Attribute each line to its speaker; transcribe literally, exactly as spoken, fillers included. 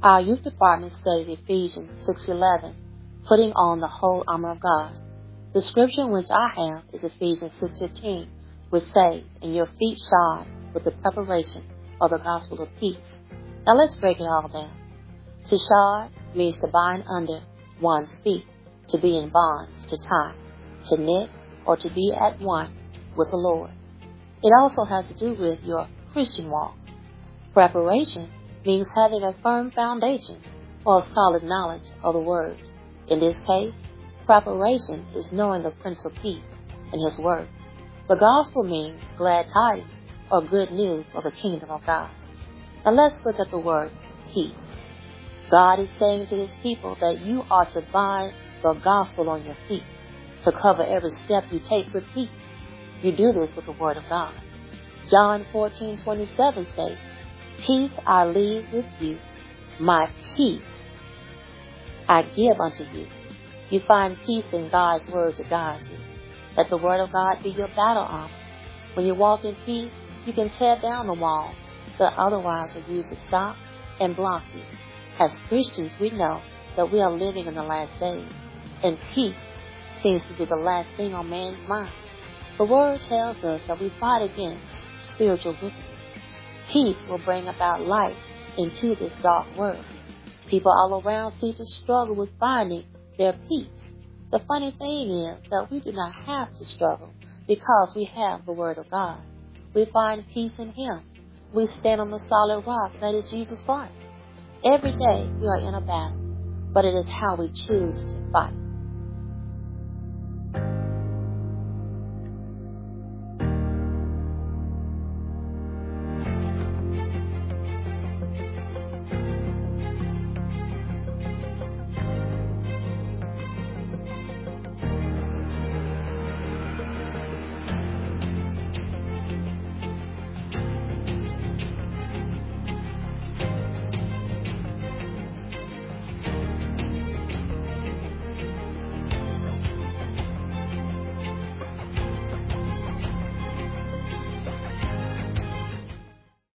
Speaker 1: Our youth department studied Ephesians six eleven, putting on the whole armor of God. The scripture which I have is Ephesians six fifteen, which says, "And your feet shod with the preparation of the gospel of peace." Now let's break it all down. To shod means to bind under one's feet, to be in bonds, to tie, to knit, or to be at one with the Lord. It also has to do with your Christian walk. Preparation means having a firm foundation or a solid knowledge of the Word. In this case, preparation is knowing the Prince of Peace and His Word. The gospel means glad tidings or good news of the kingdom of God. Now let's look at the word peace. God is saying to His people that you are to bind the gospel on your feet, to cover every step you take with peace. You do this with the Word of God. John fourteen twenty-seven says, "Peace I leave with you, my peace I give unto you." You find peace in God's Word to guide you. Let the Word of God be your battle armor. When you walk in peace, you can tear down the wall that otherwise would use to stop and block you. As Christians, we know that we are living in the last days, and peace seems to be the last thing on man's mind. The Word tells us that we fight against spiritual wickedness. Peace will bring about light into this dark world. People all around seem to struggle with finding their peace. The funny thing is that we do not have to struggle because we have the Word of God. We find peace in Him. We stand on the solid rock that is Jesus Christ. Every day we are in a battle, but it is how we choose to fight.